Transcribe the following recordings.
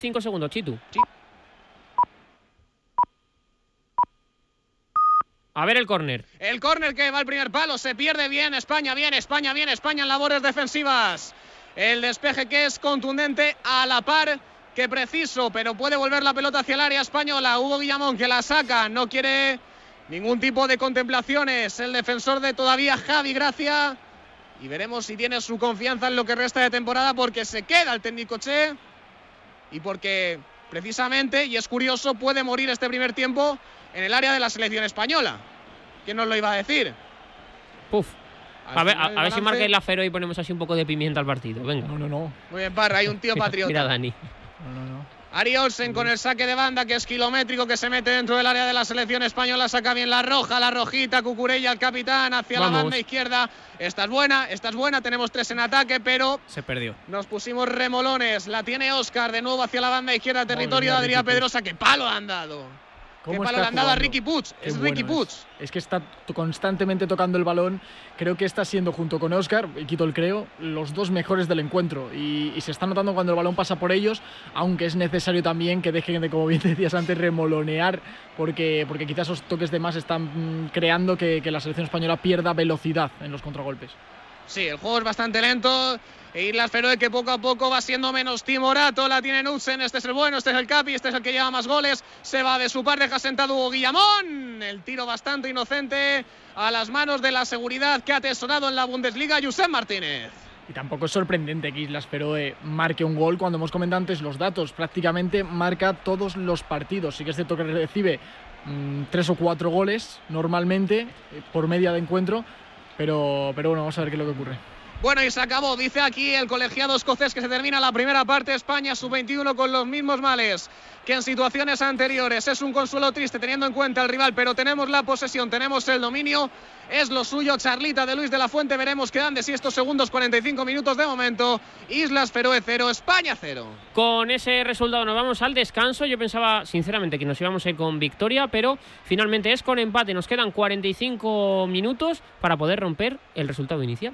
5 segundos, Chitu. Sí. A ver el córner. El córner que va al primer palo, se pierde bien España en labores defensivas. El despeje que es contundente, a la par que preciso, pero puede volver la pelota hacia el área española. Hugo Guillamón que la saca, no quiere ningún tipo de contemplaciones. El defensor de todavía Javi Gracia. Y veremos si tiene su confianza en lo que resta de temporada, porque se queda el técnico Che. Y porque precisamente, y es curioso, puede morir este primer tiempo en el área de la selección española. ¿Quién nos lo iba a decir? Puf. A ver si marca el Feroe y ponemos así un poco de pimienta al partido. Venga. No. Muy bien, Parra, hay un tío patriota. Mira, Dani. No. Ari Olsen con el saque de banda, que es kilométrico, que se mete dentro del área de la selección española. Saca bien la roja, la rojita. Cucurella, el capitán, hacia la banda izquierda. Esta es buena. Tenemos 3 en ataque, pero se perdió. Nos pusimos remolones. La tiene Óscar de nuevo hacia la banda izquierda, territorio de Adrián Pedrosa. ¡Qué palo han dado! ¿Qué palo le han dado a Riqui Puig? Es Riqui Puig. Es que está constantemente tocando el balón. Creo que está siendo, junto con Óscar, y quito el creo, los dos mejores del encuentro. Y se está notando cuando el balón pasa por ellos, aunque es necesario también que dejen de, como bien decías antes, remolonear, porque quizás esos toques de más están creando que la selección española pierda velocidad en los contragolpes. Sí, el juego es bastante lento. E Islas Feroe, que poco a poco va siendo menos timorato. La tiene Knudsen. Este es el bueno, este es el capi, este es el que lleva más goles. Se va de su parte, deja sentado Hugo Guillamón. El tiro bastante inocente a las manos de la seguridad que ha atesorado en la Bundesliga Josep Martínez. Y tampoco es sorprendente que Islas Feroe marque un gol cuando hemos comentado antes los datos. Prácticamente marca todos los partidos. Sí que es cierto que recibe 3 o 4 goles normalmente por media de encuentro. Pero bueno, vamos a ver qué es lo que ocurre. Bueno, y se acabó, dice aquí el colegiado escocés, que se termina la primera parte. España sub-21 con los mismos males que en situaciones anteriores. Es un consuelo triste teniendo en cuenta el rival, pero tenemos la posesión, tenemos el dominio. Es lo suyo. Charlita de Luis de la Fuente. Veremos qué dan de sí estos segundos 45 minutos de momento. Islas Feroe 0, España 0. Con ese resultado nos vamos al descanso. Yo pensaba sinceramente que nos íbamos a ir con victoria, pero finalmente es con empate. Nos quedan 45 minutos para poder romper el resultado inicial.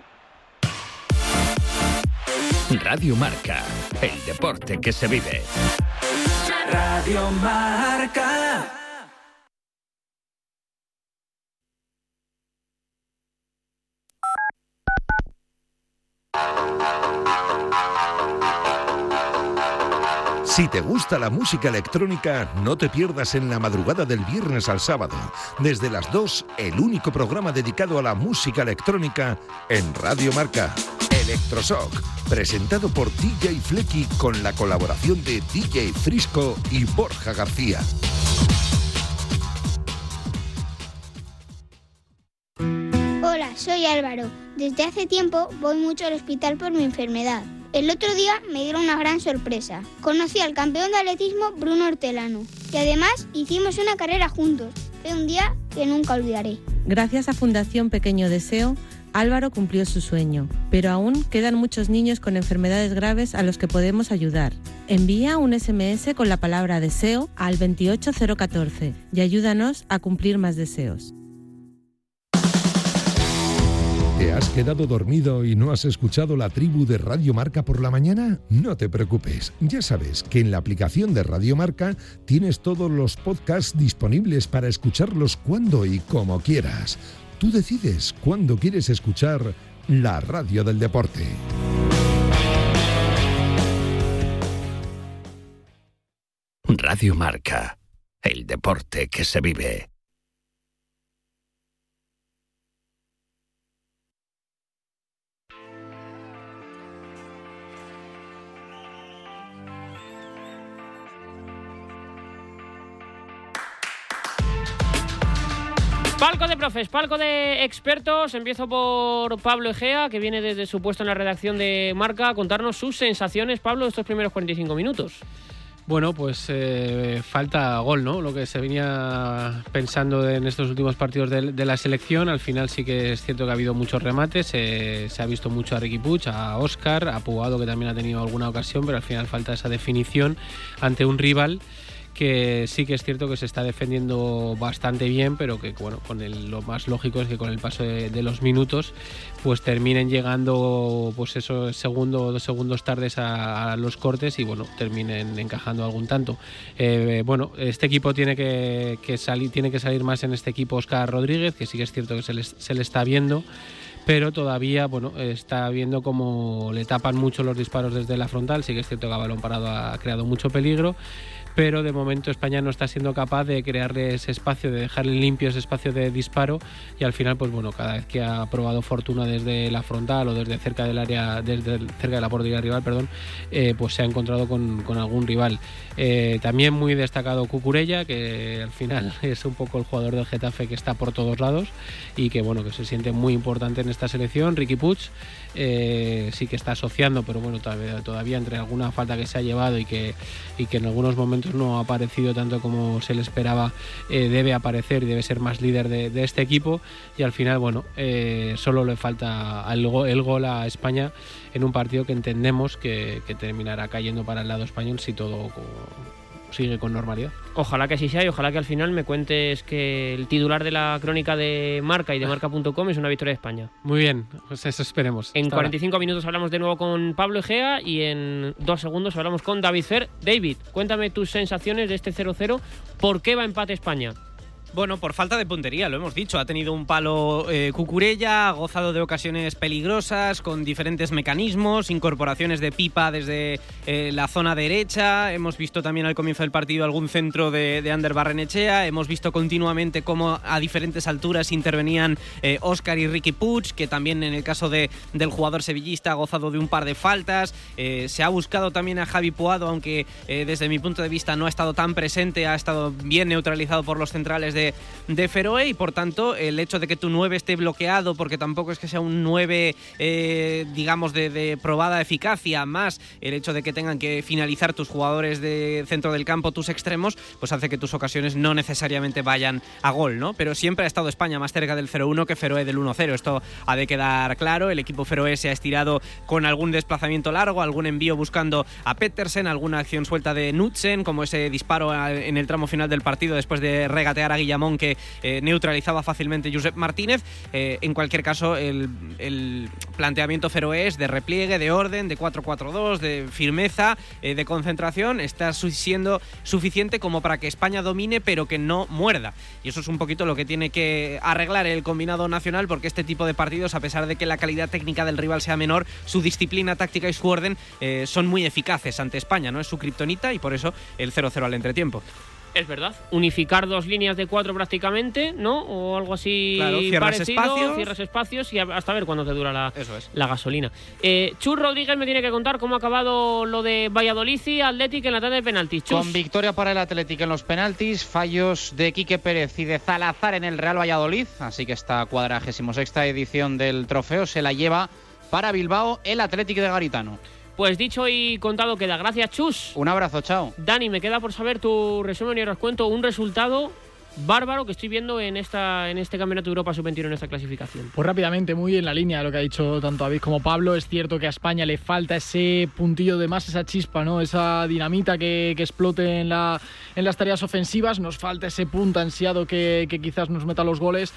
Radio Marca, el deporte que se vive. Radio Marca. Si te gusta la música electrónica, no te pierdas en la madrugada del viernes al sábado, desde las 2, el único programa dedicado a la música electrónica en Radio Marca. Electroshock, presentado por DJ Flecky con la colaboración de DJ Frisco y Borja García. Hola, soy Álvaro. Desde hace tiempo voy mucho al hospital por mi enfermedad. El otro día me dieron una gran sorpresa. Conocí al campeón de atletismo Bruno Hortelano y además hicimos una carrera juntos. Fue un día que nunca olvidaré. Gracias a Fundación Pequeño Deseo, Álvaro cumplió su sueño, pero aún quedan muchos niños con enfermedades graves a los que podemos ayudar. Envía un SMS con la palabra deseo al 28014 y ayúdanos a cumplir más deseos. ¿Te has quedado dormido y no has escuchado la tribu de Radio Marca por la mañana? No te preocupes, ya sabes que en la aplicación de Radio Marca tienes todos los podcasts disponibles para escucharlos cuando y como quieras. Tú decides cuándo quieres escuchar la radio del deporte. Radio Marca, el deporte que se vive. Palco de profes, palco de expertos. Empiezo por Pablo Egea, que viene desde su puesto en la redacción de Marca a contarnos sus sensaciones, Pablo, de estos primeros 45 minutos. Bueno, pues falta gol, ¿no? Lo que se venía pensando en estos últimos partidos de la selección. Al final sí que es cierto que ha habido muchos remates. Se ha visto mucho a Riqui Puig, a Óscar, a Pugado, que también ha tenido alguna ocasión, pero al final falta esa definición ante un rival que sí que es cierto que se está defendiendo bastante bien, pero que bueno, lo más lógico es que con el paso de los minutos pues terminen llegando pues eso, segundo o 2 segundos tardes a los cortes y bueno, terminen encajando algún tanto. Bueno, este equipo tiene que salir más en este equipo Óscar Rodríguez, que sí que es cierto que se le está viendo, pero todavía bueno, está viendo como le tapan mucho los disparos desde la frontal. Sí que es cierto que a balón parado ha creado mucho peligro, pero de momento España no está siendo capaz de crearle ese espacio, de dejarle limpio ese espacio de disparo, y al final pues bueno, cada vez que ha probado fortuna desde la frontal o desde cerca del área, cerca de la portería rival, pues se ha encontrado con algún rival. También muy destacado Cucurella, que al final es un poco el jugador del Getafe que está por todos lados y que bueno, que se siente muy importante en esta selección. Riqui Puig sí que está asociando, pero bueno, todavía entre alguna falta que se ha llevado y que en algunos momentos no ha aparecido tanto como se le esperaba, debe aparecer y debe ser más líder de este equipo, y al final bueno, solo le falta el gol a España en un partido que entendemos que terminará cayendo para el lado español si todo sigue con normalidad. Ojalá que así sea, y ojalá que al final me cuentes que el titular de la crónica de Marca y de Marca.com es una victoria de España. Muy bien, pues eso esperemos. En 45 minutos hablamos de nuevo con Pablo Egea y en 2 segundos hablamos con David Fer. David, cuéntame tus sensaciones de este 0-0. ¿Por qué va a empate España? Bueno, por falta de puntería, lo hemos dicho. Ha tenido un palo Cucurella, ha gozado de ocasiones peligrosas, con diferentes mecanismos, incorporaciones de Pipa desde la zona derecha. Hemos visto también al comienzo del partido algún centro de Ander Barrenechea. Hemos visto continuamente cómo a diferentes alturas intervenían Óscar y Riqui Puig, que también en el caso del jugador sevillista ha gozado de un par de faltas. Se ha buscado también a Javi Puado, aunque desde mi punto de vista no ha estado tan presente, ha estado bien neutralizado por los centrales de Feroe, y por tanto el hecho de que tu 9 esté bloqueado, porque tampoco es que sea un 9 digamos de probada eficacia, más el hecho de que tengan que finalizar tus jugadores de centro del campo, tus extremos, pues hace que tus ocasiones no necesariamente vayan a gol, ¿no? Pero siempre ha estado España más cerca del 0-1 que Feroe del 1-0, esto ha de quedar claro. El equipo Feroe se ha estirado con algún desplazamiento largo, algún envío buscando a Pettersen, alguna acción suelta de Knudsen, como ese disparo en el tramo final del partido después de regatear a Guillamón, que neutralizaba fácilmente Josep Martínez. En cualquier caso, el planteamiento feroés de repliegue, de orden, de 4-4-2, de firmeza, de concentración, está siendo suficiente como para que España domine, pero que no muerda. Y eso es un poquito lo que tiene que arreglar el combinado nacional, porque este tipo de partidos, a pesar de que la calidad técnica del rival sea menor, su disciplina táctica y su orden son muy eficaces ante España, ¿no? Es su kriptonita, y por eso el 0-0 al entretiempo. Es verdad, unificar 2 líneas de 4 prácticamente, ¿no? O algo así, claro, cierras espacios y hasta ver cuándo te dura la gasolina. Chus Rodríguez me tiene que contar cómo ha acabado lo de Valladolid y Athletic en la tanda de penaltis. Chus. Con victoria para el Athletic en los penaltis, fallos de Quique Pérez y de Salazar en el Real Valladolid, así que esta 46ª edición del trofeo se la lleva para Bilbao el Athletic de Garitano. Pues dicho y contado queda. Gracias, Chus. Un abrazo, chao. Dani, me queda por saber tu resumen y ahora os cuento un resultado bárbaro que estoy viendo en este Campeonato de Europa Sub-21, en esta clasificación. Pues rápidamente, muy en la línea de lo que ha dicho tanto David como Pablo. Es cierto que a España le falta ese puntillo de más, esa chispa, ¿no? Esa dinamita que explote en las tareas ofensivas. Nos falta ese punto ansiado que quizás nos meta los goles,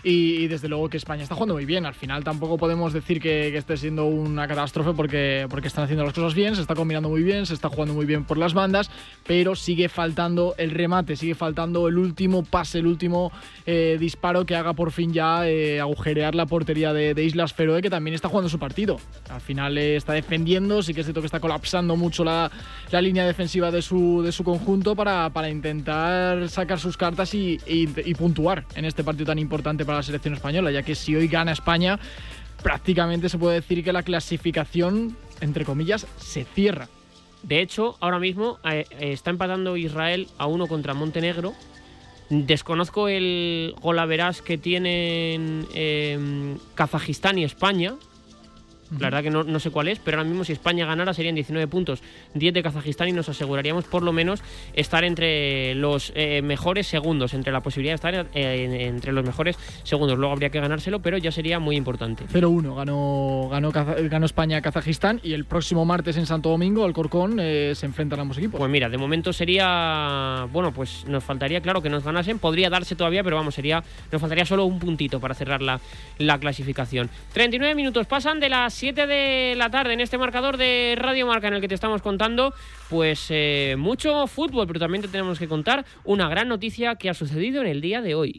y desde luego que España está jugando muy bien. Al final tampoco podemos decir que esté siendo una catástrofe porque están haciendo las cosas bien, se está combinando muy bien, se está jugando muy bien por las bandas, pero sigue faltando el remate, sigue faltando el último pase, el último disparo que haga por fin ya agujerear la portería de Islas Feroe, que también está jugando su partido. Al final está defendiendo, sí que es cierto que está colapsando mucho la línea defensiva de su conjunto para intentar sacar sus cartas y puntuar en este partido tan importante para la selección española, ya que si hoy gana España, prácticamente se puede decir que la clasificación, entre comillas, se cierra. De hecho, ahora mismo está empatando Israel a 1 contra Montenegro. Desconozco el golaveras que tienen Kazajistán y España, La verdad que no sé cuál es, pero ahora mismo si España ganara serían 19 puntos, 10 de Kazajistán, y nos aseguraríamos por lo menos estar entre los mejores segundos, entre la posibilidad de estar entre los mejores segundos. Luego habría que ganárselo, pero ya sería muy importante. 0-1 ganó España a Kazajistán, y el próximo martes en Santo Domingo, Alcorcón, se enfrentan ambos equipos. Pues mira, de momento sería, bueno, pues nos faltaría, claro, que nos ganasen, podría darse todavía, pero vamos, nos faltaría solo un puntito para cerrar la clasificación. 39 minutos pasan de las 7 de la tarde en este marcador de Radio Marca en el que te estamos contando pues mucho fútbol, pero también te tenemos que contar una gran noticia que ha sucedido en el día de hoy.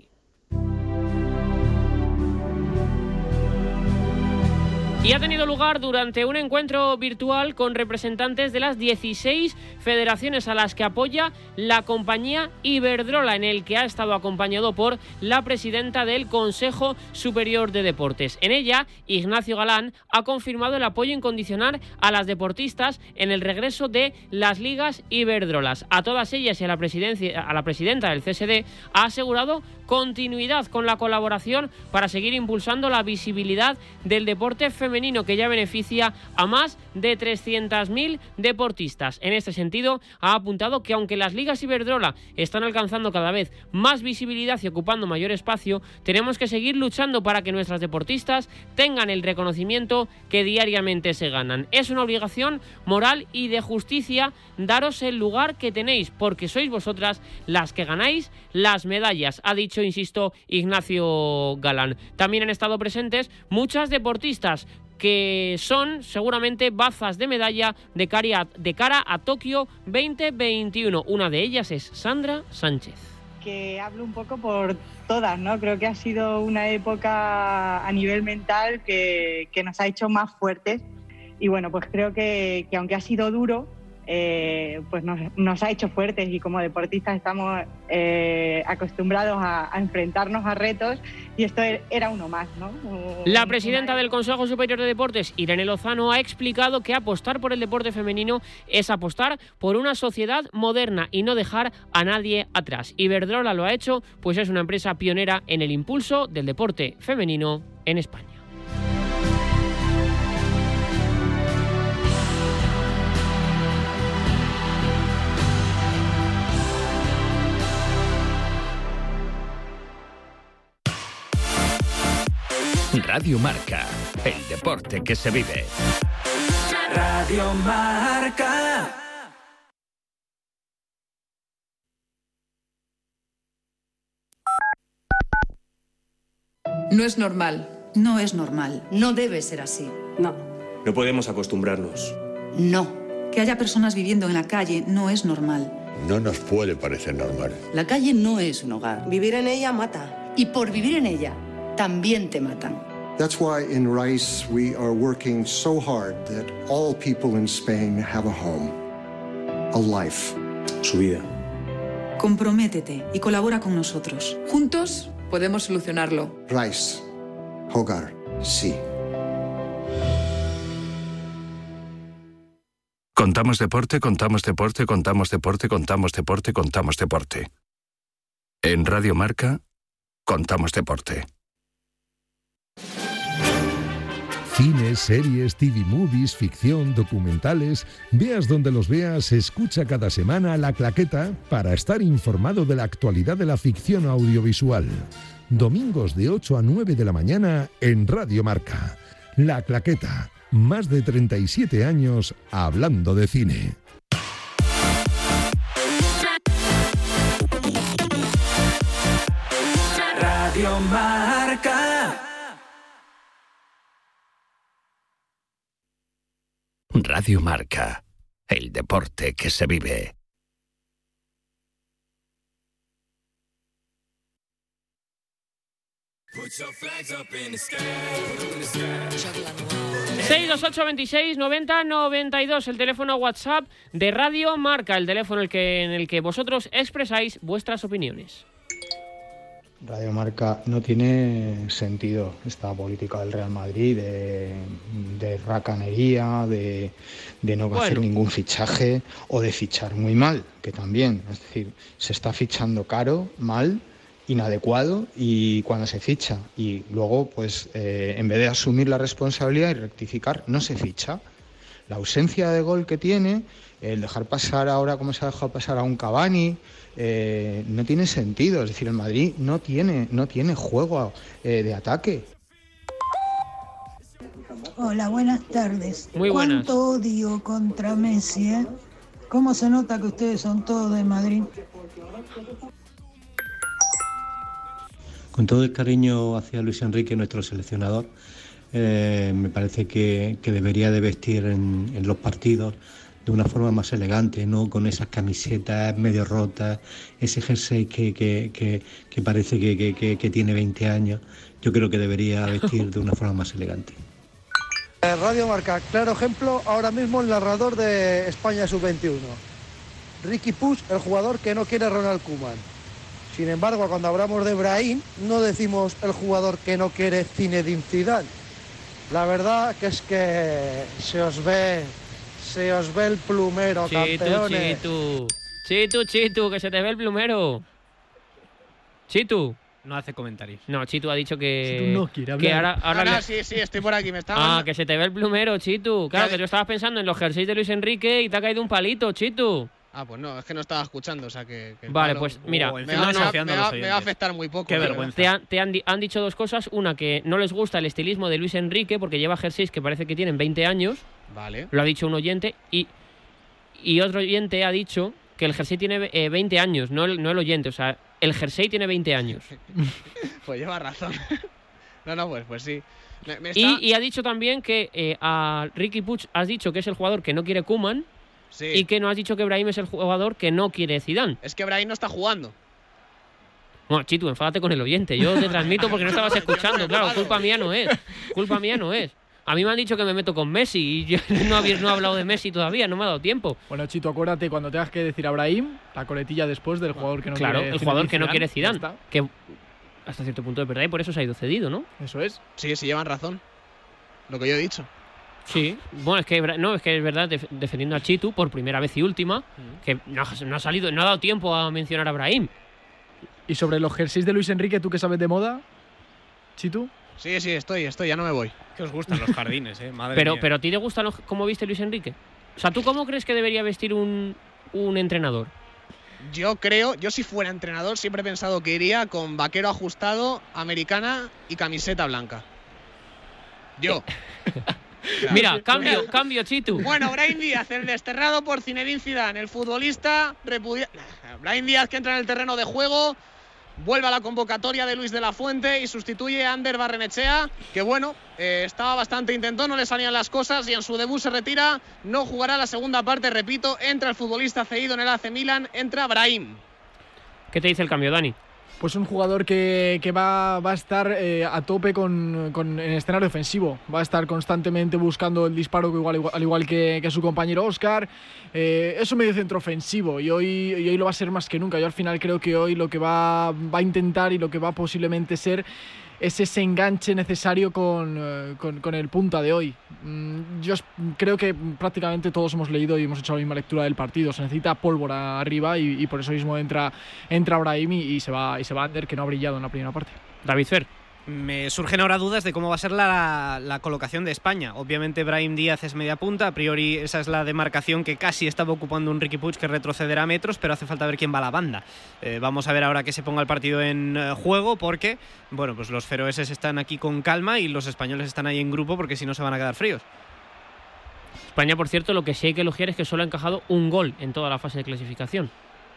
Y ha tenido lugar durante un encuentro virtual con representantes de las 16 federaciones a las que apoya la compañía Iberdrola, en el que ha estado acompañado por la presidenta del Consejo Superior de Deportes. En ella, Ignacio Galán ha confirmado el apoyo incondicional a las deportistas en el regreso de las ligas Iberdrolas. A todas ellas y a la presidenta del CSD ha asegurado continuidad con la colaboración para seguir impulsando la visibilidad del deporte femenino, que ya beneficia a más de 300.000 deportistas. En este sentido, ha apuntado que aunque las ligas Iberdrola están alcanzando cada vez más visibilidad y ocupando mayor espacio, tenemos que seguir luchando para que nuestras deportistas tengan el reconocimiento que diariamente se ganan. Es una obligación moral y de justicia daros el lugar que tenéis, porque sois vosotras las que ganáis las medallas, ha dicho, insisto, Ignacio Galán. También han estado presentes muchas deportistas que son seguramente bazas de medalla de cara a Tokio 2021. Una de ellas es Sandra Sánchez. Que hablo un poco por todas, ¿no? Creo que ha sido una época a nivel mental que nos ha hecho más fuertes, y bueno, pues creo que aunque ha sido duro, pues nos ha hecho fuertes, y como deportistas estamos acostumbrados a enfrentarnos a retos, y esto era uno más, ¿no? La presidenta del Consejo Superior de Deportes, Irene Lozano, ha explicado que apostar por el deporte femenino es apostar por una sociedad moderna y no dejar a nadie atrás. Iberdrola lo ha hecho, pues es una empresa pionera en el impulso del deporte femenino en España. Radio Marca, el deporte que se vive. Radio Marca. No es normal. No es normal. No debe ser así. No. No podemos acostumbrarnos. No. Que haya personas viviendo en la calle no es normal. No nos puede parecer normal. La calle no es un hogar. Vivir en ella mata. Y por vivir en ella también te matan. That's why in Rice we are working so hard that all people in Spain have a home, a life. Su vida. Comprométete y colabora con nosotros. Juntos podemos solucionarlo. Rice, hogar, sí. Contamos deporte, contamos deporte, contamos deporte, contamos deporte, contamos deporte. En Radio Marca, contamos deporte. Cine, series, TV movies, ficción, documentales. Veas donde los veas, escucha cada semana La Claqueta para estar informado de la actualidad de la ficción audiovisual. Domingos de 8 a 9 de la mañana en Radio Marca. La Claqueta, más de 37 años hablando de cine. Radio Marca. Radio Marca, el deporte que se vive. Put your flags up in the sky. 628 26 90 92, el teléfono WhatsApp de Radio Marca, el teléfono en el que vosotros expresáis vuestras opiniones. Radio Marca, no tiene sentido esta política del Real Madrid de racanería, de no hacer ningún fichaje o de fichar muy mal, que también, es decir, se está fichando caro, mal, inadecuado y cuando se ficha. Y luego, pues, en vez de asumir la responsabilidad y rectificar, no se ficha. La ausencia de gol que tiene, el dejar pasar ahora como se ha dejado pasar a un Cavani, no tiene sentido. Es decir, el Madrid no tiene juego de ataque. Hola, buenas tardes. Muy buenas. ¿Cuánto odio contra Messi, eh? ¿Cómo se nota que ustedes son todos de Madrid? Con todo el cariño hacia Luis Enrique, nuestro seleccionador, me parece que debería de vestir en los partidos de una forma más elegante, no con esas camisetas medio rotas, ese jersey que parece que tiene 20 años. Yo creo que debería vestir de una forma más elegante. Radio Marca, claro ejemplo, ahora mismo el narrador de España Sub-21. Riqui Puig, el jugador que no quiere a Ronald Koeman. Sin embargo, cuando hablamos de Brahim, no decimos el jugador que no quiere Zinedine Zidane. La verdad que es que se os ve el plumero, campeones. Chitu, que se te ve el plumero. Chitu. No hace comentarios. No, Chitu ha dicho que... Chitu no quiere hablar. Ahora sí, estoy por aquí. Me estaba... que se te ve el plumero, Chitu. Claro, que tú estabas pensando en los jerseys de Luis Enrique y te ha caído un palito, Chitu. Pues no, es que no estaba escuchando, o sea que vale, pues mira, me va a afectar muy poco. Qué vergüenza. Te han dicho dos cosas. Una, que no les gusta el estilismo de Luis Enrique porque lleva jerseys que parece que tienen 20 años. Vale. Lo ha dicho un oyente. Y otro oyente ha dicho que el jersey tiene 20 años, no el oyente. O sea, el jersey tiene 20 años. Pues lleva razón. No, pues sí. Y ha dicho también que a Riqui Puig has dicho que es el jugador que no quiere Koeman. Sí. Y que no has dicho que Brahim es el jugador que no quiere Zidane. Es que Brahim no está jugando. Bueno, Chitu, enfádate con el oyente. Yo te transmito porque no estabas escuchando. Claro, culpa mía no es. A mí me han dicho que me meto con Messi y yo no he hablado de Messi todavía, no me ha dado tiempo. Bueno, Chitu, acuérdate cuando tengas que decir a Brahim, la coletilla después del jugador que no quiere Zidane. Claro, el jugador que no quiere Zidane. Que hasta cierto punto es verdad y por eso se ha ido cedido, ¿no? Eso es. Sí, llevan razón. Lo que yo he dicho. Sí, bueno, es que es verdad, defendiendo a Chitu por primera vez y última, que no ha dado tiempo a mencionar a Brahim. ¿Y sobre los jerseys de Luis Enrique, tú qué sabes de moda, Chitu? Sí, estoy, ya no me voy. Que os gustan los jardines, madre mía. Pero ¿a ti te gusta cómo viste Luis Enrique? O sea, ¿tú cómo crees que debería vestir un entrenador? Yo si fuera entrenador, siempre he pensado que iría con vaquero ajustado, americana y camiseta blanca. Yo. Mira, cambio, Chitu. Bueno, Brahim Díaz, el desterrado por Zinedine Zidane, el futbolista repudiado. Brahim Díaz, que entra en el terreno de juego, vuelve a la convocatoria de Luis de la Fuente y sustituye a Ander Barrenechea, que bueno, estaba bastante intentón, no le salían las cosas y en su debut se retira. No jugará la segunda parte, repito, entra el futbolista cedido en el AC Milan, entra Brahim. ¿Qué te dice el cambio, Dani? Pues un jugador que va a estar a tope en el escenario ofensivo. Va a estar constantemente buscando el disparo al igual que su compañero Óscar. Es un medio centro ofensivo y hoy lo va a ser más que nunca. Yo al final creo que hoy lo que va a intentar y lo que va posiblemente ser es ese enganche necesario con el punta de hoy. Yo creo que prácticamente todos hemos leído y hemos hecho la misma lectura del partido. Se necesita pólvora arriba y por eso mismo entra Brahim y se va Ander, que no ha brillado en la primera parte. David Fer. Me surgen ahora dudas de cómo va a ser la colocación de España. Obviamente Brahim Díaz es media punta, a priori esa es la demarcación que casi estaba ocupando un Riqui Puig que retrocederá metros, pero hace falta ver quién va a la banda. Vamos a ver ahora que se ponga el partido en juego porque, bueno, pues los feroeses están aquí con calma y los españoles están ahí en grupo porque si no se van a quedar fríos. España, por cierto, lo que sí hay que elogiar es que solo ha encajado un gol en toda la fase de clasificación.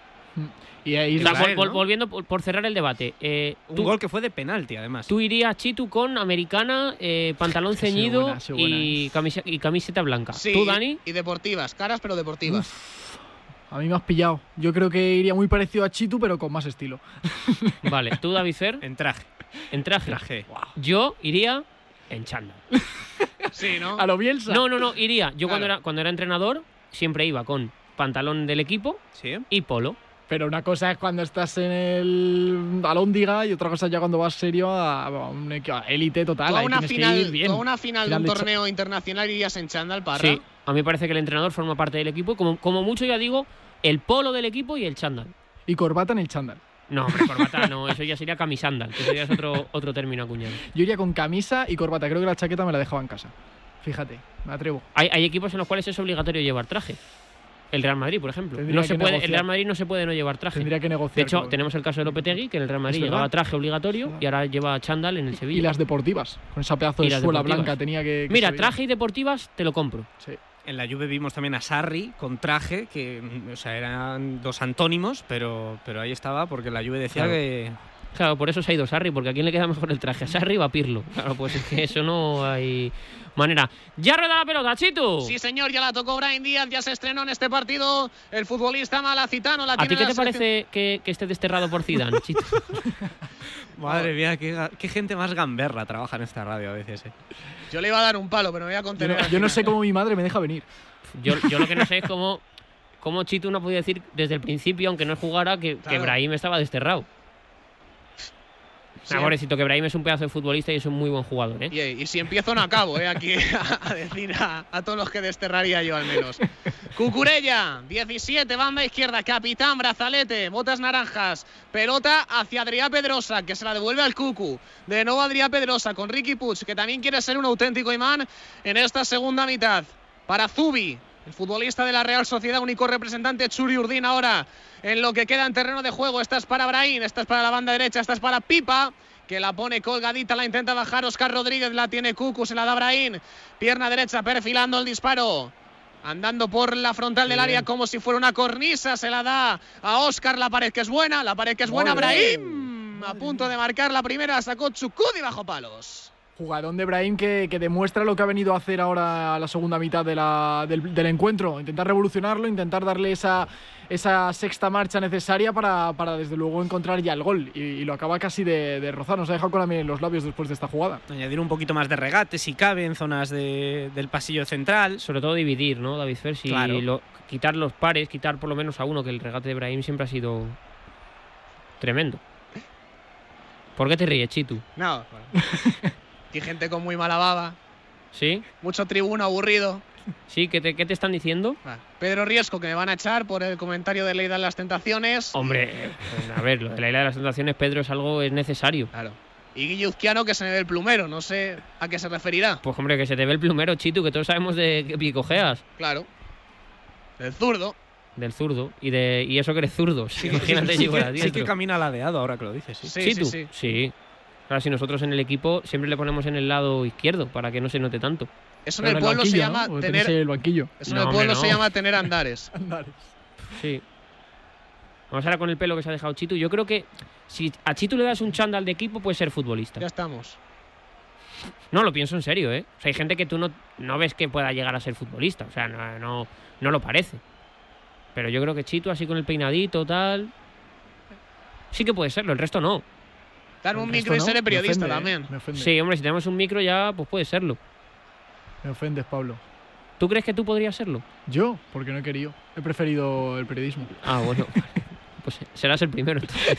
Y ahí Israel, ¿no? Volviendo por cerrar el debate, un gol que fue de penalti, además. Tú irías, Chitu, con americana, pantalón ceñido y camiseta blanca. Sí, ¿tú, Dani? Y deportivas, caras pero deportivas. A mí me has pillado. Yo creo que iría muy parecido a Chitu, pero con más estilo. Vale, ¿tú, David Fer? En traje. En traje. Wow. Yo iría en chándal. Sí, ¿no? A lo Bielsa. No, iría. Yo claro. cuando era entrenador siempre iba con pantalón del equipo y polo. Pero una cosa es cuando estás en el Alhóndiga y otra cosa ya cuando vas serio a un élite total. Toda una final de un torneo internacional irías en chándal, Parra. Sí, a mí me parece que el entrenador forma parte del equipo. Como mucho ya digo, el polo del equipo y el chándal. Y corbata en el chándal. No, hombre, corbata no, eso ya sería camisandal, que eso ya es otro término acuñado. Yo iría con camisa y corbata, creo que la chaqueta me la dejaba en casa. Fíjate, me atrevo. Hay equipos en los cuales es obligatorio llevar traje. El Real Madrid, por ejemplo. El Real Madrid no se puede no llevar traje. Tendría que negociar. De hecho, tenemos el caso de Lopetegui, que en el Real Madrid llevaba traje obligatorio y ahora lleva chándal en el Sevilla. Y las deportivas, con esa pedazo de suela blanca tenía que Mira, traje y deportivas te lo compro. Sí. En la Juve vimos también a Sarri con traje, que o sea, eran dos antónimos, pero ahí estaba, porque la Juve decía que... Claro, por eso se ha ido Sarri, porque ¿a quién le queda mejor el traje? ¿A Sarri o a Pirlo? Claro, pues es que eso no hay manera. ¡Ya rueda la pelota, Chitu! Sí, señor, ya la tocó Brahim Díaz, ya se estrenó en este partido el futbolista malacitano. ¿A ti qué te parece que esté desterrado por Zidane, Chitu? Madre mía, qué gente más gamberra trabaja en esta radio a veces, ¿eh? Yo le iba a dar un palo, pero me voy a contener. Yo no sé cómo mi madre me deja venir. Yo lo que no sé es cómo Chitu no podía decir desde el principio, aunque no jugara, que Brahim estaba desterrado. Sí. Pobrecito, que Brahim es un pedazo de futbolista y es un muy buen jugador, ¿eh? Y si empiezo no acabo, aquí a decir a todos los que desterraría yo al menos. Cucurella, 17, banda izquierda, capitán, brazalete, botas naranjas, pelota hacia Adrià Pedrosa, que se la devuelve al Cucu. De nuevo Adrià Pedrosa con Riqui Puig, que también quiere ser un auténtico imán en esta segunda mitad. Para Zubi, el futbolista de la Real Sociedad, único representante, Txuri Urdin ahora en lo que queda en terreno de juego. Esta es para Brahim, esta es para la banda derecha, esta es para Pipa, que la pone colgadita, la intenta bajar Óscar Rodríguez, la tiene Cucu, se la da Brahim, pierna derecha, perfilando el disparo, andando por la frontal del área como si fuera una cornisa, se la da a Óscar, la pared que es buena, Brahim, a punto de marcar la primera, sacó Chukwudi bajo palos. Jugadón de Brahim que demuestra lo que ha venido a hacer ahora la segunda mitad del encuentro. Intentar revolucionarlo, intentar darle esa sexta marcha necesaria para desde luego encontrar ya el gol. Y lo acaba casi de rozar. Nos ha dejado con la miel en los labios después de esta jugada. Añadir un poquito más de regate, si cabe, en zonas del pasillo central. Sobre todo dividir, ¿no, David Fer? Claro. Quitar los pares, quitar por lo menos a uno, que el regate de Brahim siempre ha sido tremendo. ¿Por qué te ríes, Chitu? No, hay gente con muy mala baba. ¿Sí? Mucho tribuno aburrido. Sí, ¿qué te están diciendo? Pedro Riesco, que me van a echar por el comentario de la Isla de las Tentaciones. Hombre, a ver, lo de la Isla de las Tentaciones, Pedro, es necesario. Claro. Y Guille Uzquiano, que se me ve el plumero, no sé a qué se referirá. Pues hombre, que se te ve el plumero, Chitu, que todos sabemos de qué picojeas. Claro. Del zurdo. Del zurdo. Y eso que eres zurdo. Sí, imagínate si fuera diestro. Sí que camina ladeado ahora que lo dices. Sí. Ahora, si nosotros en el equipo siempre le ponemos en el lado izquierdo para que no se note tanto. Eso en el pueblo se llama tener el banquillo. Eso en el pueblo se llama tener andares. Sí. Vamos ahora con el pelo que se ha dejado Chitu. Yo creo que si a Chitu le das un chándal de equipo, puede ser futbolista. Ya estamos. No, lo pienso en serio, ¿eh? O sea, hay gente que tú no ves que pueda llegar a ser futbolista. O sea, no lo parece. Pero yo creo que Chitu, así con el peinadito, tal, sí que puede serlo, el resto no. Dar un micro y ser periodista también. Sí, hombre, si tenemos un micro ya, pues puede serlo. Me ofendes, Pablo. ¿Tú crees que tú podrías serlo? Yo, porque no he querido. He preferido el periodismo. Ah, bueno. Pues serás el primero, entonces.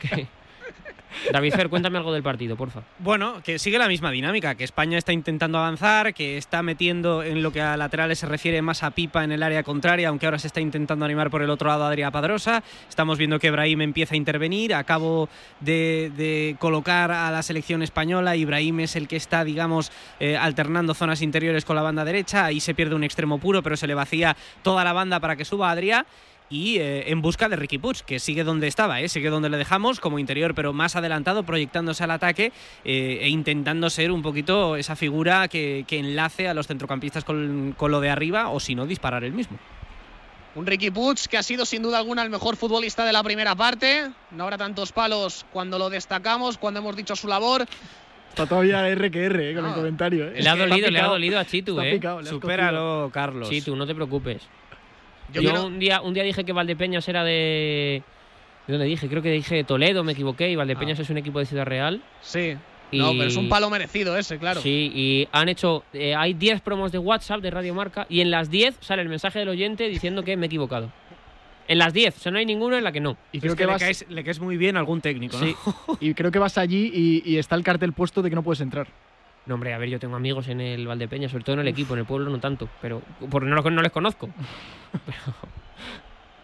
David Fer, cuéntame algo del partido, porfa. Bueno, que sigue la misma dinámica, que España está intentando avanzar, que está metiendo en lo que a laterales se refiere más a Pipa en el área contraria, aunque ahora se está intentando animar por el otro lado a Adrià Pedrosa. Estamos viendo que Brahim empieza a intervenir, acabo de colocar a la selección española y Brahim es el que está, digamos, alternando zonas interiores con la banda derecha. Ahí se pierde un extremo puro, pero se le vacía toda la banda para que suba Adrià. Y en busca de Riqui Puig, que sigue donde estaba, sigue donde le dejamos, como interior, pero más adelantado, proyectándose al ataque e intentando ser un poquito esa figura que enlace a los centrocampistas con lo de arriba, o si no, disparar él mismo. Un Riqui Puig que ha sido sin duda alguna el mejor futbolista de la primera parte. No habrá tantos palos cuando lo destacamos, cuando hemos dicho su labor. Está todavía R que R con el comentario. Le ha dolido a Chitu, Supéralo, Carlos. Chitu, no te preocupes. Yo un día dije que Valdepeñas era ¿de dónde dije? Creo que dije de Toledo, me equivoqué, y Valdepeñas es un equipo de Ciudad Real. Sí. No, pero es un palo merecido ese, claro. Sí, y han hecho... hay 10 promos de WhatsApp de Radio Marca y en las 10 sale el mensaje del oyente diciendo que me he equivocado. En las 10, o sea, no hay ninguna en la que no. Y creo que le caes muy bien a algún técnico, ¿no? Sí. Y creo que vas allí y está el cartel puesto de que no puedes entrar. No, hombre, a ver, yo tengo amigos en el Valdepeñas, sobre todo en el equipo, en el pueblo no tanto, pero porque no les conozco.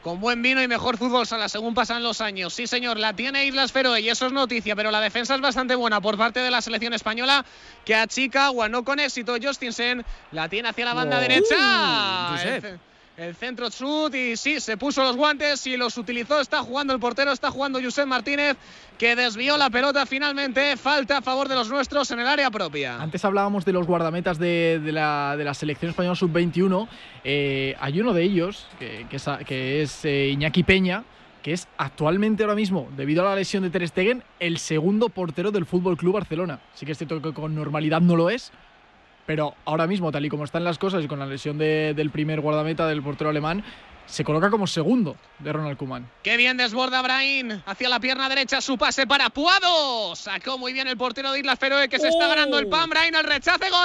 con buen vino y mejor fútbol sala según pasan los años. Sí, señor, la tiene Islas Feroe y eso es noticia, pero la defensa es bastante buena por parte de la selección española, que achica, no con éxito. Jostensen la tiene hacia la banda derecha. El centro chut y sí, se puso los guantes y los utilizó. Está jugando el portero, está jugando Josep Martínez, que desvió la pelota finalmente. Falta a favor de los nuestros en el área propia. Antes hablábamos de los guardametas de la selección española sub-21. Hay uno de ellos, que es Iñaki Peña, que es actualmente ahora mismo, debido a la lesión de Ter Stegen, el segundo portero del FC Barcelona. Sí que es cierto que con normalidad no lo es, pero ahora mismo, tal y como están las cosas y con la lesión del primer guardameta del portero alemán, se coloca como segundo de Ronald Koeman. Qué bien desborda Brahim hacia la pierna derecha, su pase para Puado. Sacó muy bien el portero de Islas Feroe, que se está ganando el pan. Brahim, el rechace, gol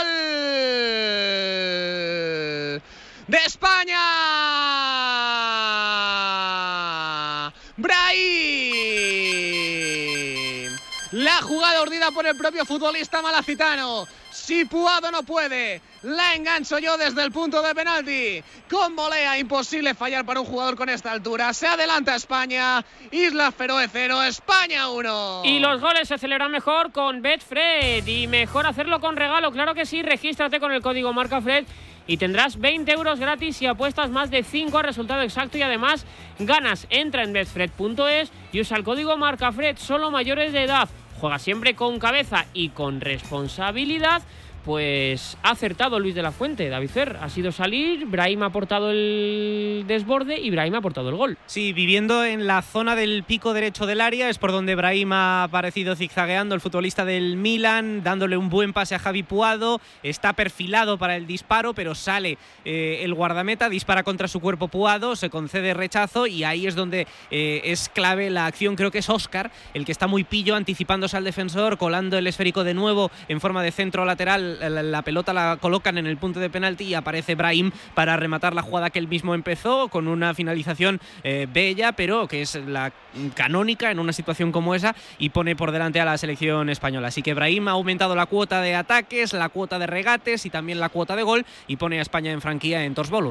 de España. Brahim. La jugada urdida por el propio futbolista malacitano. Si Puado no puede, la engancho yo desde el punto de penalti. Con volea, imposible fallar para un jugador con esta altura. Se adelanta España. Islas Feroe 0, España 1. Y los goles se celebran mejor con Betfred. Y mejor hacerlo con regalo, claro que sí. Regístrate con el código MarcaFred y tendrás 20 euros gratis si apuestas más de 5 al resultado exacto. Y además ganas. Entra en betfred.es y usa el código MarcaFred. Solo mayores de edad. Juega siempre con cabeza y con responsabilidad. Pues ha acertado Luis de la Fuente. David Fer, ha sido salir, Brahim ha aportado el desborde y Brahim ha aportado el gol. Sí, viviendo en la zona del pico derecho del área, es por donde Brahim ha aparecido zigzagueando, el futbolista del Milan, dándole un buen pase a Javi Puado. Está perfilado para el disparo, pero sale el guardameta, dispara contra su cuerpo Puado, se concede rechazo y ahí es donde es clave la acción. Creo que es Óscar el que está muy pillo, anticipándose al defensor, colando el esférico de nuevo en forma de centro lateral. La pelota la colocan en el punto de penalti y aparece Brahim para rematar la jugada que él mismo empezó, con una finalización bella, pero que es la canónica en una situación como esa, y pone por delante a la selección española. Así que Brahim ha aumentado la cuota de ataques, la cuota de regates y también la cuota de gol, y pone a España en franquía en Torsbolur.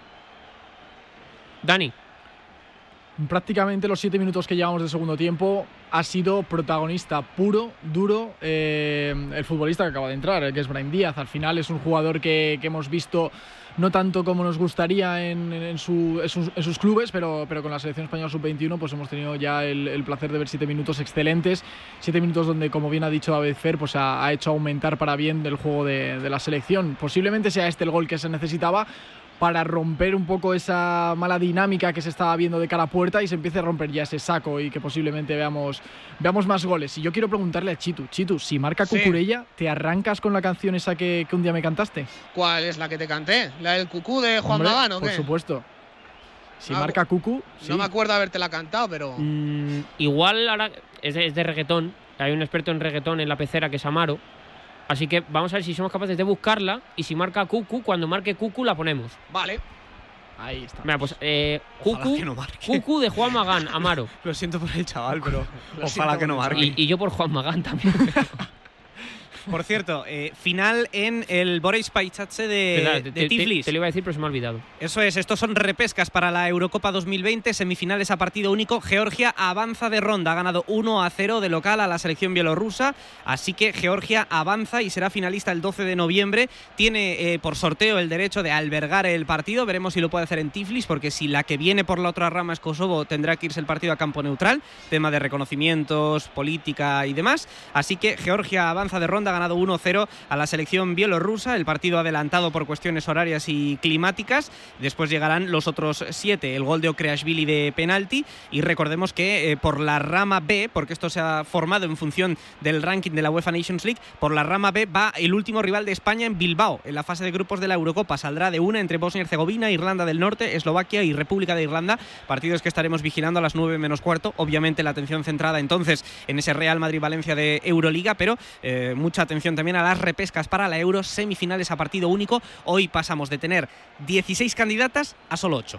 Dani. Prácticamente los 7 minutos que llevamos de segundo tiempo ha sido protagonista puro, duro, el futbolista que acaba de entrar, que es Brahim Díaz. Al final es un jugador que hemos visto no tanto como nos gustaría en sus clubes, pero con la selección española sub-21 pues hemos tenido ya el placer de ver 7 minutos excelentes, 7 minutos donde, como bien ha dicho David Fer, pues ha hecho aumentar para bien del juego de la selección. Posiblemente sea este el gol que se necesitaba para romper un poco esa mala dinámica que se estaba viendo de cara a puerta y se empiece a romper ya ese saco y que posiblemente veamos más goles. Y yo quiero preguntarle a Chitu, si marca Cucurella, ¿te arrancas con la canción esa que un día me cantaste? ¿Cuál es la que te canté? ¿La del Cucú de Juan Magán o qué? Por supuesto. Si marca Cucu, sí. No me acuerdo habértela cantado, pero... Igual ahora es de reggaetón. Hay un experto en reggaetón en la pecera que es Amaro. Así que vamos a ver si somos capaces de buscarla y si marca Cucu, cuando marque Cucu la ponemos. Vale. Ahí está. Mira, pues Cucu de Juan Magán, Amaro. Lo siento por el chaval, pero ojalá que no marque. Y yo por Juan Magán también. Por cierto, final en el Boris Paichatse de Tiflis. Te lo iba a decir, pero se me ha olvidado. Eso es, estos son repescas para la Eurocopa 2020, semifinales a partido único. Georgia avanza de ronda, ha ganado 1-0 de local a la selección bielorrusa, así que Georgia avanza y será finalista el 12 de noviembre. Tiene por sorteo el derecho de albergar el partido, veremos si lo puede hacer en Tiflis, porque si la que viene por la otra rama es Kosovo, tendrá que irse el partido a campo neutral, tema de reconocimientos, política y demás. Así que Georgia avanza de ronda, ha ganado 1-0 a la selección bielorrusa, el partido adelantado por cuestiones horarias y climáticas. Después llegarán los otros 7, el gol de Okreashvili de penalti, y recordemos que por la rama B, porque esto se ha formado en función del ranking de la UEFA Nations League, por la rama B va el último rival de España en Bilbao, en la fase de grupos de la Eurocopa. Saldrá de una entre Bosnia y Herzegovina, Irlanda del Norte, Eslovaquia y República de Irlanda, partidos que estaremos vigilando a las 9 menos cuarto. Obviamente la atención centrada entonces en ese Real Madrid-Valencia de Euroliga, pero mucha atención también a las repescas para la Euro, semifinales a partido único. Hoy pasamos de tener 16 candidatas a solo 8.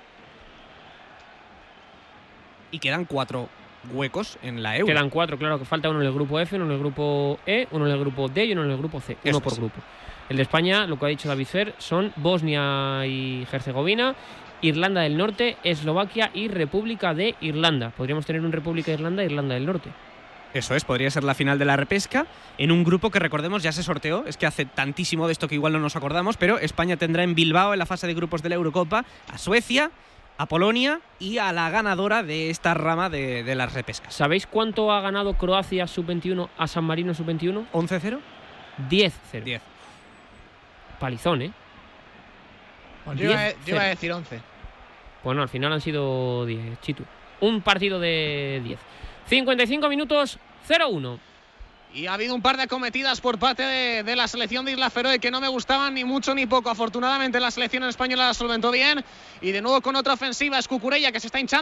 Y quedan 4 huecos en la Euro. Quedan 4, claro, que falta uno en el grupo F, uno en el grupo E, uno en el grupo D y uno en el grupo C. Uno por grupo. El de España, lo que ha dicho David Fer, son Bosnia y Herzegovina, Irlanda del Norte, Eslovaquia y República de Irlanda. Podríamos tener un República de Irlanda e Irlanda del Norte. Eso es, podría ser la final de la repesca en un grupo que, recordemos, ya se sorteó. Es que hace tantísimo de esto que igual no nos acordamos, pero España tendrá en Bilbao, en la fase de grupos de la Eurocopa, a Suecia, a Polonia y a la ganadora de esta rama de las repescas. ¿Sabéis cuánto ha ganado Croacia sub-21 a San Marino sub-21? ¿11-0? 10-0. 10. Palizón, ¿eh? Yo iba a decir 11. Bueno, al final han sido 10, Chitu. Un partido de 10. 55 minutos, 0-1. Y ha habido un par de acometidas por parte de la selección de Isla Feroe que no me gustaban ni mucho ni poco. Afortunadamente la selección española la solventó bien. Y de nuevo con otra ofensiva es Cucurella, que se está hinchando.